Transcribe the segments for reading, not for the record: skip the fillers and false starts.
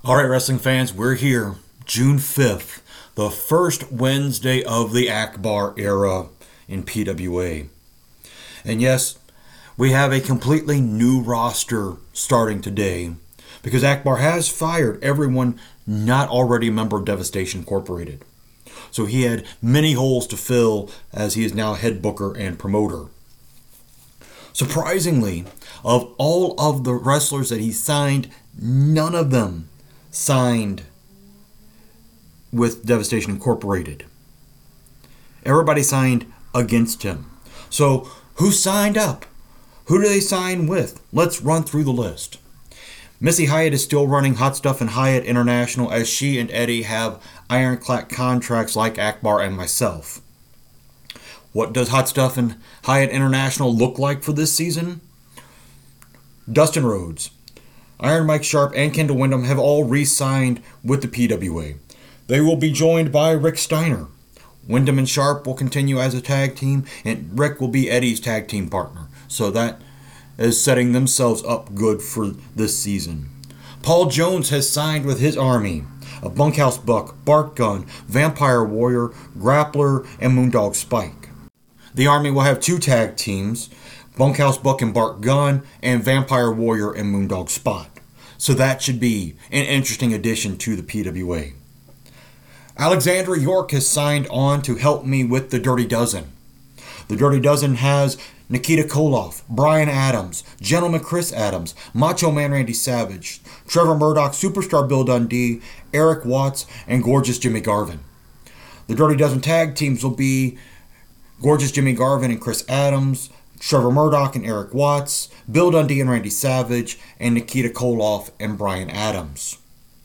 All right, wrestling fans, we're here, June 5th, the first Wednesday of the Akbar era in PWA. And yes, we have a completely new roster starting today because Akbar has fired everyone not already a member of Devastation Incorporated. So he had many holes to fill as he is now head booker and promoter. Surprisingly, of all of the wrestlers that he signed, none of them signed with Devastation Incorporated. Everybody signed against him. So who signed up? Who do they sign with? Let's run through the list. Missy Hyatt is still running Hot Stuff and Hyatt International as she and Eddie have ironclad contracts like Akbar and myself. What does Hot Stuff and Hyatt International look like for this season? Dustin Rhodes, Iron Mike Sharp, and Kendall Windham have all re-signed with the PWA. They will be joined by Rick Steiner. Windham and Sharp will continue as a tag team, and Rick will be Eddie's tag team partner. So that is setting themselves up good for this season. Paul Jones has signed with his army of Bunkhouse Buck, Bart Gunn, Vampire Warrior, Grappler, and Moondog Spike. The army will have two tag teams, Bunkhouse Buck and Bart Gunn, and Vampire Warrior and Moondog Spot. So that should be an interesting addition to the PWA. Alexandra York has signed on to help me with the Dirty Dozen. The Dirty Dozen has Nikita Koloff, Brian Adams, Gentleman Chris Adams, Macho Man Randy Savage, Trevor Murdoch, Superstar Bill Dundee, Eric Watts, and Gorgeous Jimmy Garvin. The Dirty Dozen tag teams will be Gorgeous Jimmy Garvin and Chris Adams, Trevor Murdoch and Eric Watts, Bill Dundee and Randy Savage, and Nikita Koloff and Brian Adams.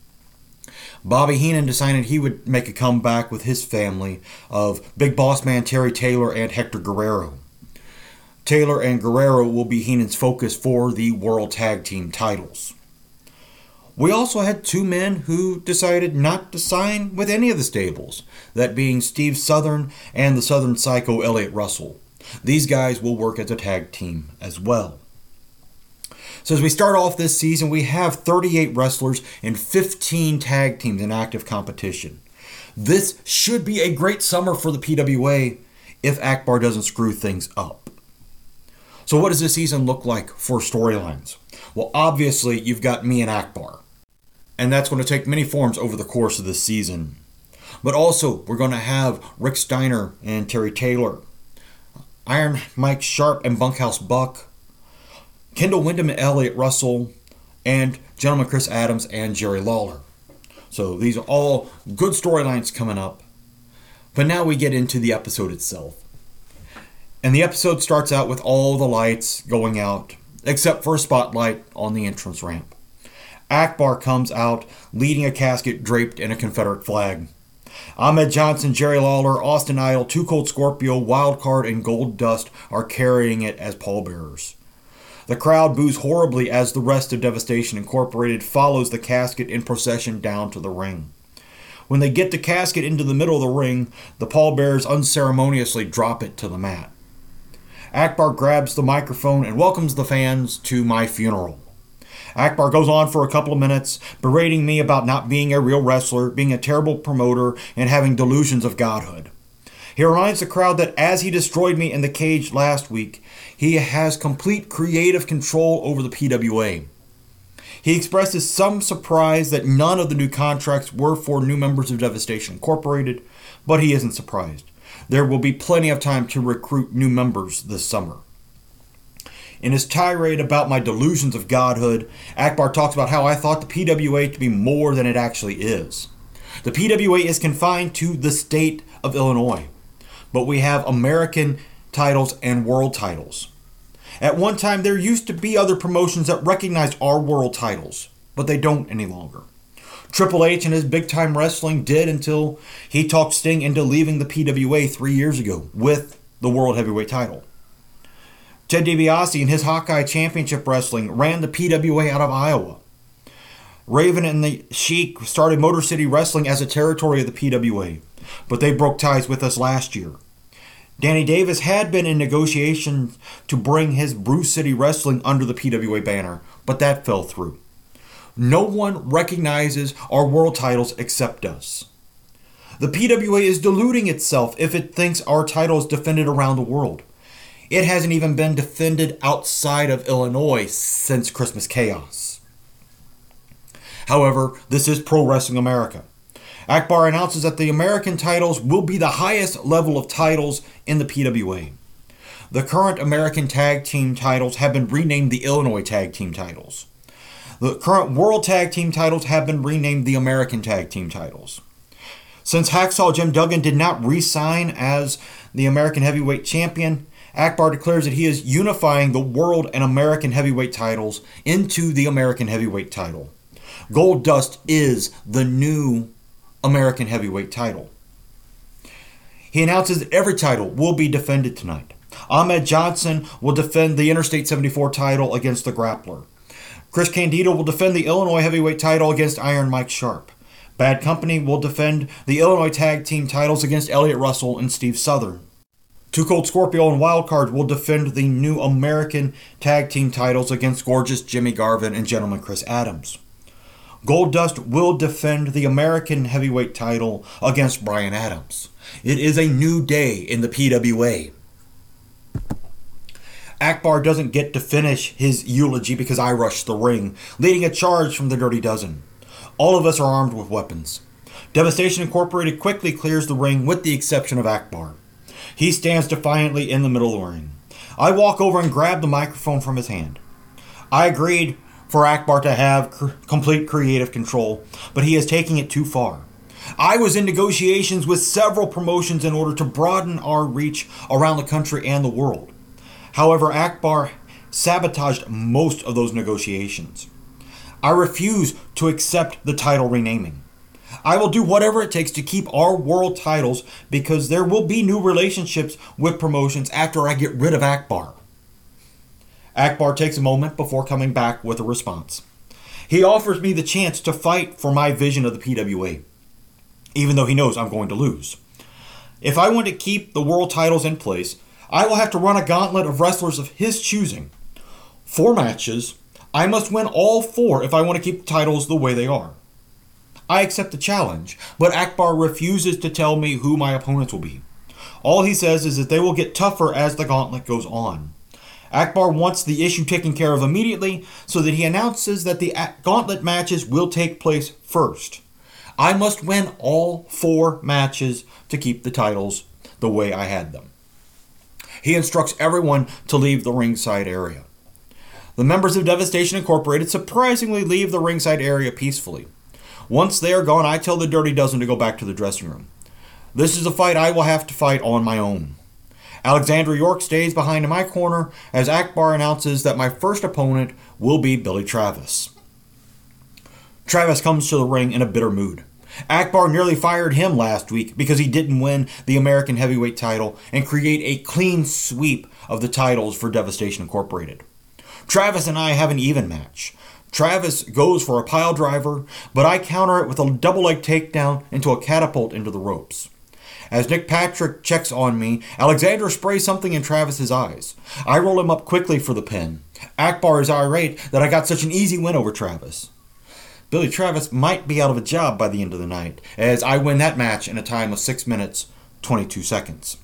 Bobby Heenan decided he would make a comeback with his family of Big Boss Man Terry Taylor and Hector Guerrero. Taylor and Guerrero will be Heenan's focus for the World Tag Team titles. We also had two men who decided not to sign with any of the stables, that being Steve Southern and the Southern Psycho Elliott Russell. These guys will work as a tag team as well. So as we start off this season, we have 38 wrestlers and 15 tag teams in active competition. This should be a great summer for the PWA if Akbar doesn't screw things up. So what does this season look like for storylines? Well, obviously, you've got me and Akbar. And that's going to take many forms over the course of this season. But also, we're going to have Rick Steiner and Terry Taylor, Iron Mike Sharp and Bunkhouse Buck, Kendall Windham and Elliott Russell, and Gentleman Chris Adams and Jerry Lawler. So these are all good storylines coming up. But now we get into the episode itself. And the episode starts out with all the lights going out, except for a spotlight on the entrance ramp. Akbar comes out leading a casket draped in a Confederate flag. Ahmed Johnson, Jerry Lawler, Austin Idol, Too Cold Scorpio, Wildcard, and Gold Dust are carrying it as pallbearers. The crowd boos horribly as the rest of Devastation Incorporated follows the casket in procession down to the ring. When they get the casket into the middle of the ring, the pallbearers unceremoniously drop it to the mat. Akbar grabs the microphone and welcomes the fans to my funeral. Akbar goes on for a couple of minutes, berating me about not being a real wrestler, being a terrible promoter, and having delusions of godhood. He reminds the crowd that as he destroyed me in the cage last week, he has complete creative control over the PWA. He expresses some surprise that none of the new contracts were for new members of Devastation Incorporated, but he isn't surprised. There will be plenty of time to recruit new members this summer. In his tirade about my delusions of godhood, Akbar talks about how I thought the PWA to be more than it actually is. The PWA is confined to the state of Illinois, but we have American titles and world titles. At one time, there used to be other promotions that recognized our world titles, but they don't any longer. Triple H and his Big Time Wrestling did until he talked Sting into leaving the PWA 3 years ago with the World Heavyweight title. Ted DiBiase and his Hawkeye Championship Wrestling ran the PWA out of Iowa. Raven and the Sheik started Motor City Wrestling as a territory of the PWA, but they broke ties with us last year. Danny Davis had been in negotiations to bring his Brew City Wrestling under the PWA banner, but that fell through. No one recognizes our world titles except us. The PWA is deluding itself if it thinks our title is defended around the world. It hasn't even been defended outside of Illinois since Christmas Chaos. However, this is Pro Wrestling America. Akbar announces that the American titles will be the highest level of titles in the PWA. The current American Tag Team titles have been renamed the Illinois Tag Team titles. The current World Tag Team titles have been renamed the American Tag Team titles. Since Hacksaw Jim Duggan did not re-sign as the American Heavyweight Champion, Akbar declares that he is unifying the World and American Heavyweight titles into the American Heavyweight title. Goldust is the new American Heavyweight title. He announces that every title will be defended tonight. Ahmed Johnson will defend the Interstate 74 title against the Grappler. Chris Candido will defend the Illinois Heavyweight title against Iron Mike Sharp. Bad Company will defend the Illinois Tag Team titles against Elliott Russell and Steve Southern. Too Cold Scorpio and Wildcard will defend the new American Tag Team titles against Gorgeous Jimmy Garvin and Gentleman Chris Adams. Goldust will defend the American Heavyweight title against Brian Adams. It is a new day in the PWA. Akbar doesn't get to finish his eulogy because I rushed the ring, leading a charge from the Dirty Dozen. All of us are armed with weapons. Devastation Incorporated quickly clears the ring with the exception of Akbar. He stands defiantly in the middle of the ring. I walk over and grab the microphone from his hand. I agreed for Akbar to have complete creative control, but he is taking it too far. I was in negotiations with several promotions in order to broaden our reach around the country and the world. However, Akbar sabotaged most of those negotiations. I refuse to accept the title renaming. I will do whatever it takes to keep our world titles because there will be new relationships with promotions after I get rid of Akbar. Akbar takes a moment before coming back with a response. He offers me the chance to fight for my vision of the PWA, even though he knows I'm going to lose. If I want to keep the world titles in place, I will have to run a gauntlet of wrestlers of his choosing. 4 matches. I must win all 4 if I want to keep the titles the way they are. I accept the challenge, but Akbar refuses to tell me who my opponents will be. All he says is that they will get tougher as the gauntlet goes on. Akbar wants the issue taken care of immediately, so that he announces that the gauntlet matches will take place first. I must win all 4 matches to keep the titles the way I had them. He instructs everyone to leave the ringside area. The members of Devastation Incorporated surprisingly leave the ringside area peacefully. Once they are gone, I tell the Dirty Dozen to go back to the dressing room. This is a fight I will have to fight on my own. Alexandra York stays behind in my corner as Akbar announces that my first opponent will be Billy Travis. Travis comes to the ring in a bitter mood. Akbar nearly fired him last week because he didn't win the American Heavyweight title and create a clean sweep of the titles for Devastation Incorporated. Travis and I have an even match. Travis goes for a pile driver, but I counter it with a double leg takedown into a catapult into the ropes. As Nick Patrick checks on me, Alexander sprays something in Travis's eyes. I roll him up quickly for the pin. Akbar is irate that I got such an easy win over Travis. Billy Travis might be out of a job by the end of the night, as I win that match in a time of 6 minutes, 22 seconds.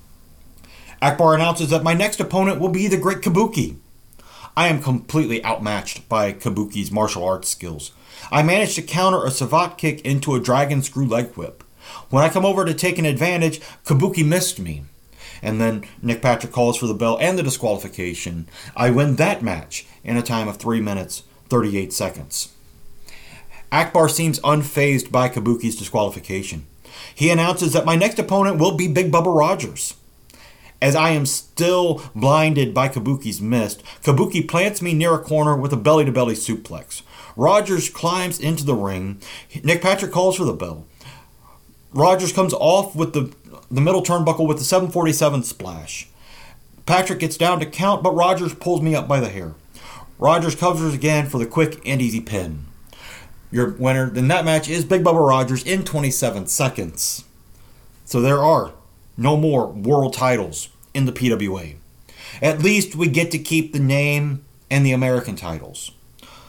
Akbar announces that my next opponent will be the Great Kabuki. I am completely outmatched by Kabuki's martial arts skills. I managed to counter a savate kick into a dragon screw leg whip. When I come over to take an advantage, Kabuki missed me. And then Nick Patrick calls for the bell and the disqualification. I win that match in a time of 3 minutes, 38 seconds. Akbar seems unfazed by Kabuki's disqualification. He announces that my next opponent will be Big Bubba Rogers. As I am still blinded by Kabuki's mist, Kabuki plants me near a corner with a belly-to-belly suplex. Rogers climbs into the ring. Nick Patrick calls for the bell. Rogers comes off with the middle turnbuckle with the 747 splash. Patrick gets down to count, but Rogers pulls me up by the hair. Rogers covers again for the quick and easy pin. Your winner in that match is Big Bubba Rogers in 27 seconds. So there are no more world titles in the PWA. At least we get to keep the name and the American titles.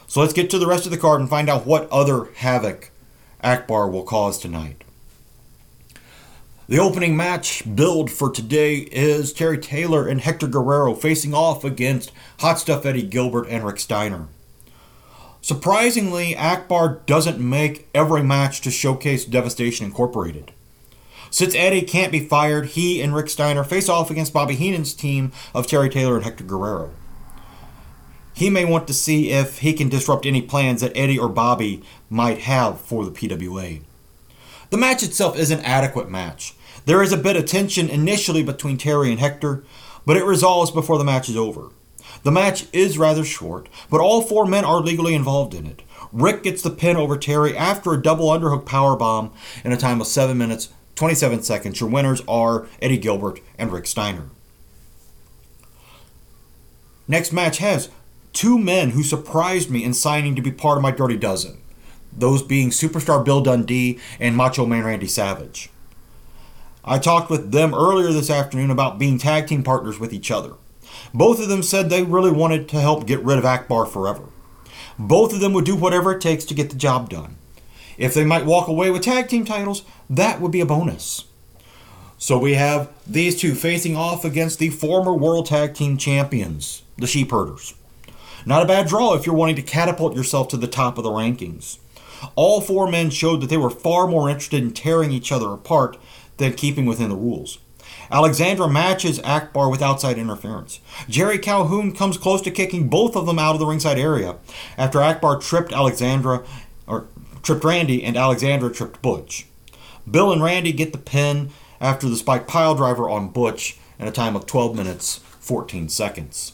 So let's get to the rest of the card and find out what other havoc Akbar will cause tonight. The opening match build for today is Terry Taylor and Hector Guerrero facing off against Hot Stuff Eddie Gilbert and Rick Steiner. Surprisingly, Akbar doesn't make every match to showcase Devastation Incorporated. Since Eddie can't be fired, he and Rick Steiner face off against Bobby Heenan's team of Terry Taylor and Hector Guerrero. He may want to see if he can disrupt any plans that Eddie or Bobby might have for the PWA. The match itself is an adequate match. There is a bit of tension initially between Terry and Hector, but it resolves before the match is over. The match is rather short, but all four men are legally involved in it. Rick gets the pin over Terry after a double underhook powerbomb in a time of 7 minutes, 27 seconds. Your winners are Eddie Gilbert and Rick Steiner. Next match has two men who surprised me in signing to be part of my Dirty Dozen. Those being Superstar Bill Dundee and Macho Man Randy Savage. I talked with them earlier this afternoon about being tag team partners with each other. Both of them said they really wanted to help get rid of Akbar forever. Both of them would do whatever it takes to get the job done. If they might walk away with tag team titles, that would be a bonus. So we have these two facing off against the former World Tag Team Champions, the Sheepherders. Not a bad draw if you're wanting to catapult yourself to the top of the rankings. All four men showed that they were far more interested in tearing each other apart than keeping within the rules. Alexandra matches Akbar with outside interference. Jerry Calhoun comes close to kicking both of them out of the ringside area after Akbar tripped Randy and Alexandra tripped Butch. Bill and Randy get the pin after the spike pile driver on Butch in a time of 12 minutes, 14 seconds.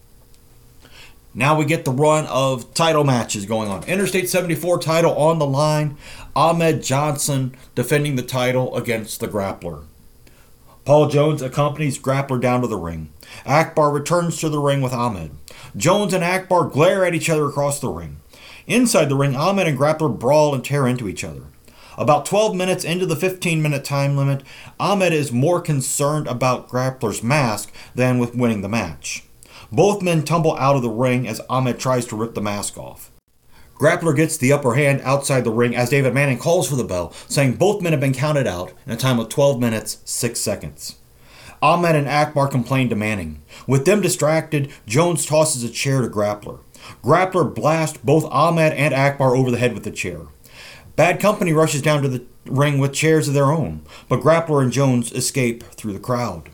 Now we get the run of title matches going on. Interstate 74 title on the line. Ahmed Johnson defending the title against the Grappler. Paul Jones accompanies Grappler down to the ring. Akbar returns to the ring with Ahmed. Jones and Akbar glare at each other across the ring. Inside the ring, Ahmed and Grappler brawl and tear into each other. About 12 minutes into the 15-minute time limit, Ahmed is more concerned about Grappler's mask than with winning the match. Both men tumble out of the ring as Ahmed tries to rip the mask off. Grappler gets the upper hand outside the ring as David Manning calls for the bell, saying both men have been counted out in a time of 12 minutes, 6 seconds. Ahmed and Akbar complain to Manning. With them distracted, Jones tosses a chair to Grappler. Grappler blasts both Ahmed and Akbar over the head with the chair. Bad Company rushes down to the ring with chairs of their own, but Grappler and Jones escape through the crowd.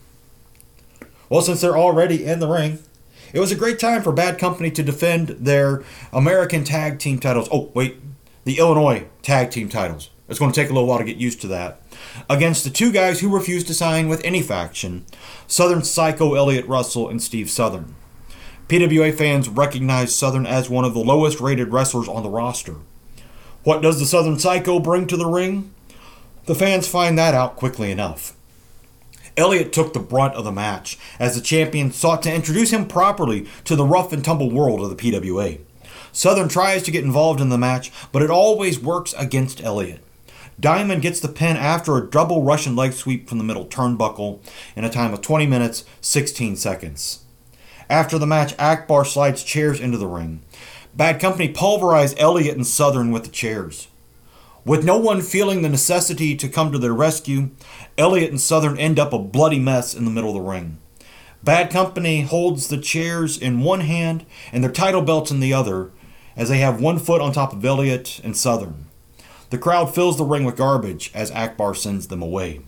Well, since they're already in the ring, it was a great time for Bad Company to defend their American Tag Team titles. The Illinois Tag Team titles. It's going to take a little while to get used to that. Against the two guys who refused to sign with any faction, Southern Psycho Elliott Russell and Steve Southern. PWA fans recognize Southern as one of the lowest rated wrestlers on the roster. What does the Southern Psycho bring to the ring? The fans find that out quickly enough. Elliott took the brunt of the match as the champion sought to introduce him properly to the rough and tumble world of the PWA. Southern tries to get involved in the match, but it always works against Elliott. Diamond gets the pin after a double Russian leg sweep from the middle turnbuckle in a time of 20 minutes, 16 seconds. After the match, Akbar slides chairs into the ring. Bad Company pulverized Elliott and Southern with the chairs. With no one feeling the necessity to come to their rescue, Elliott and Southern end up a bloody mess in the middle of the ring. Bad Company holds the chairs in one hand and their title belts in the other, as they have one foot on top of Elliott and Southern. The crowd fills the ring with garbage as Akbar sends them away.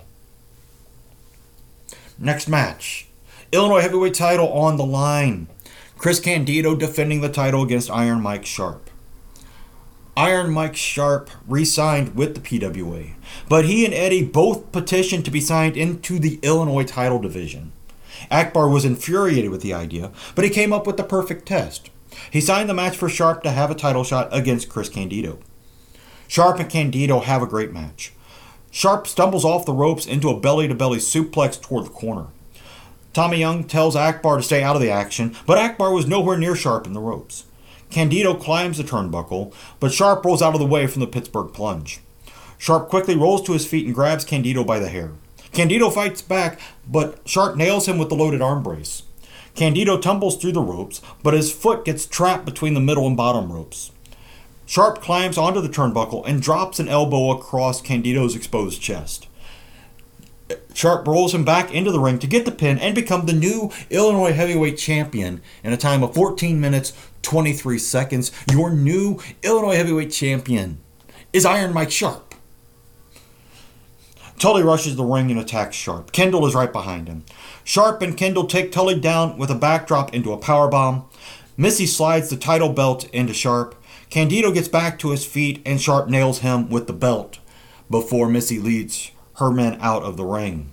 Next match. Illinois Heavyweight title on the line. Chris Candido defending the title against Iron Mike Sharp. Iron Mike Sharp re-signed with the PWA, but he and Eddie both petitioned to be signed into the Illinois title division. Akbar was infuriated with the idea, but he came up with the perfect test. He signed the match for Sharp to have a title shot against Chris Candido. Sharp and Candido have a great match. Sharp stumbles off the ropes into a belly-to-belly suplex toward the corner. Tommy Young tells Akbar to stay out of the action, but Akbar was nowhere near Sharp in the ropes. Candido climbs the turnbuckle, but Sharp rolls out of the way from the Pittsburgh Plunge. Sharp quickly rolls to his feet and grabs Candido by the hair. Candido fights back, but Sharp nails him with the loaded arm brace. Candido tumbles through the ropes, but his foot gets trapped between the middle and bottom ropes. Sharp climbs onto the turnbuckle and drops an elbow across Candido's exposed chest. Sharp rolls him back into the ring to get the pin and become the new Illinois Heavyweight Champion in a time of 14 minutes, 23 seconds. Your new Illinois Heavyweight Champion is Iron Mike Sharp. Tully rushes the ring and attacks Sharp. Kendall is right behind him. Sharp and Kendall take Tully down with a backdrop into a powerbomb. Missy slides the title belt into Sharp. Candido gets back to his feet and Sharp nails him with the belt before Missy leads her men out of the ring.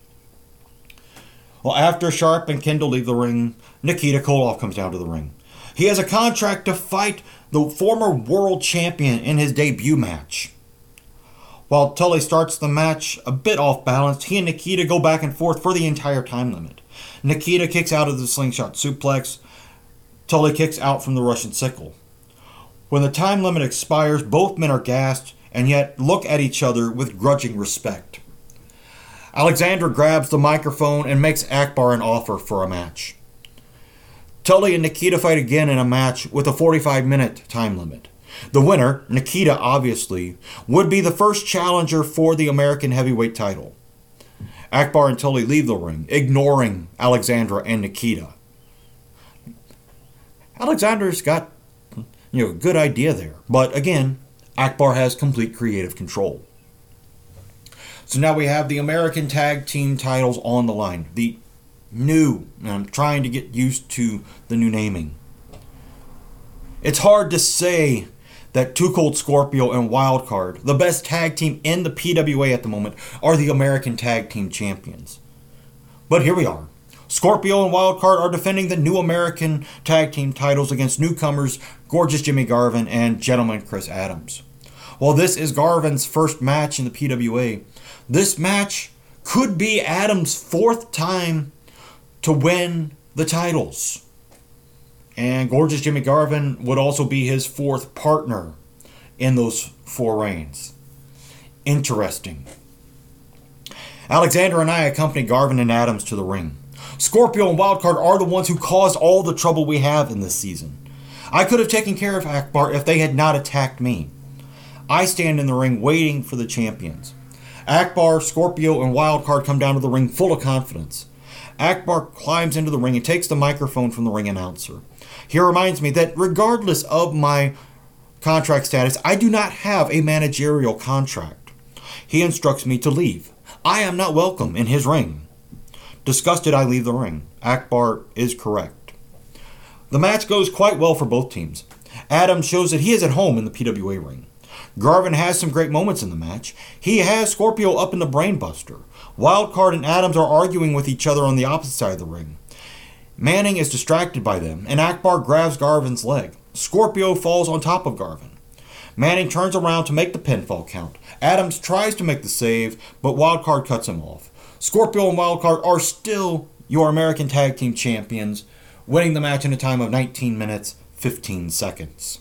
Well, after Sharp and Kendall leave the ring, Nikita Koloff comes down to the ring. He has a contract to fight the former world champion in his debut match. While Tully starts the match a bit off balance, he and Nikita go back and forth for the entire time limit. Nikita kicks out of the slingshot suplex. Tully kicks out from the Russian sickle. When the time limit expires, both men are gassed and yet look at each other with grudging respect. Alexander grabs the microphone and makes Akbar an offer for a match. Tully and Nikita fight again in a match with a 45-minute time limit. The winner, Nikita obviously, would be the first challenger for the American heavyweight title. Akbar and Tully leave the ring, ignoring Alexandra and Nikita. Alexander's got a good idea there, but again, Akbar has complete creative control. So now we have the American Tag Team titles on the line. The new, and I'm trying to get used to the new naming. It's hard to say that Too Cold Scorpio and Wildcard, the best tag team in the PWA at the moment, are the American Tag Team Champions. But here we are. Scorpio and Wildcard are defending the new American Tag Team titles against newcomers Gorgeous Jimmy Garvin and Gentleman Chris Adams. While this is Garvin's first match in the PWA, this match could be Adams' fourth time to win the titles. And Gorgeous Jimmy Garvin would also be his fourth partner in those four reigns. Interesting. Alexander and I accompany Garvin and Adams to the ring. Scorpio and Wildcard are the ones who caused all the trouble we have in this season. I could have taken care of Akbar if they had not attacked me. I stand in the ring waiting for the champions. Akbar, Scorpio, and Wildcard come down to the ring full of confidence. Akbar climbs into the ring and takes the microphone from the ring announcer. He reminds me that regardless of my contract status, I do not have a managerial contract. He instructs me to leave. I am not welcome in his ring. Disgusted, I leave the ring. Akbar is correct. The match goes quite well for both teams. Adams shows that he is at home in the PWA ring. Garvin has some great moments in the match. He has Scorpio up in the brainbuster. Wildcard and Adams are arguing with each other on the opposite side of the ring. Manning is distracted by them, and Akbar grabs Garvin's leg. Scorpio falls on top of Garvin. Manning turns around to make the pinfall count. Adams tries to make the save, but Wildcard cuts him off. Scorpio and Wildcard are still your American Tag Team Champions, winning the match in a time of 19 minutes, 15 seconds.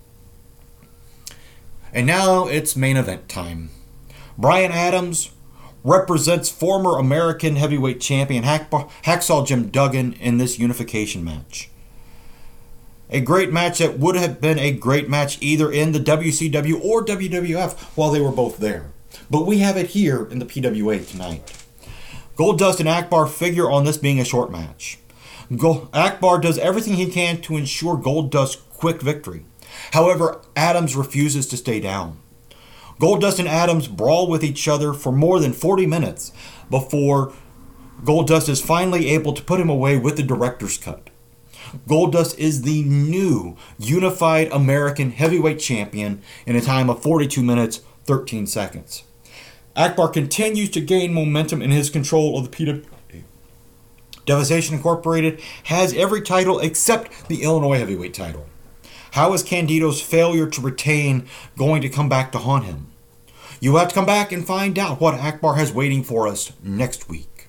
And now it's main event time. Brian Adams represents former American Heavyweight Champion Hacksaw Jim Duggan in this unification match. A great match that would have been a great match either in the WCW or WWF while they were both there. But we have it here in the PWA tonight. Goldust and Akbar figure on this being a short match. Akbar does everything he can to ensure Goldust's quick victory. However, Adams refuses to stay down. Goldust and Adams brawl with each other for more than 40 minutes before Goldust is finally able to put him away with the director's cut. Goldust is the new unified American heavyweight champion in a time of 42 minutes, 13 seconds. Akbar continues to gain momentum in his control of the PWA. Devastation Incorporated has every title except the Illinois heavyweight title. How is Candido's failure to retain going to come back to haunt him? You have to come back and find out what Akbar has waiting for us next week.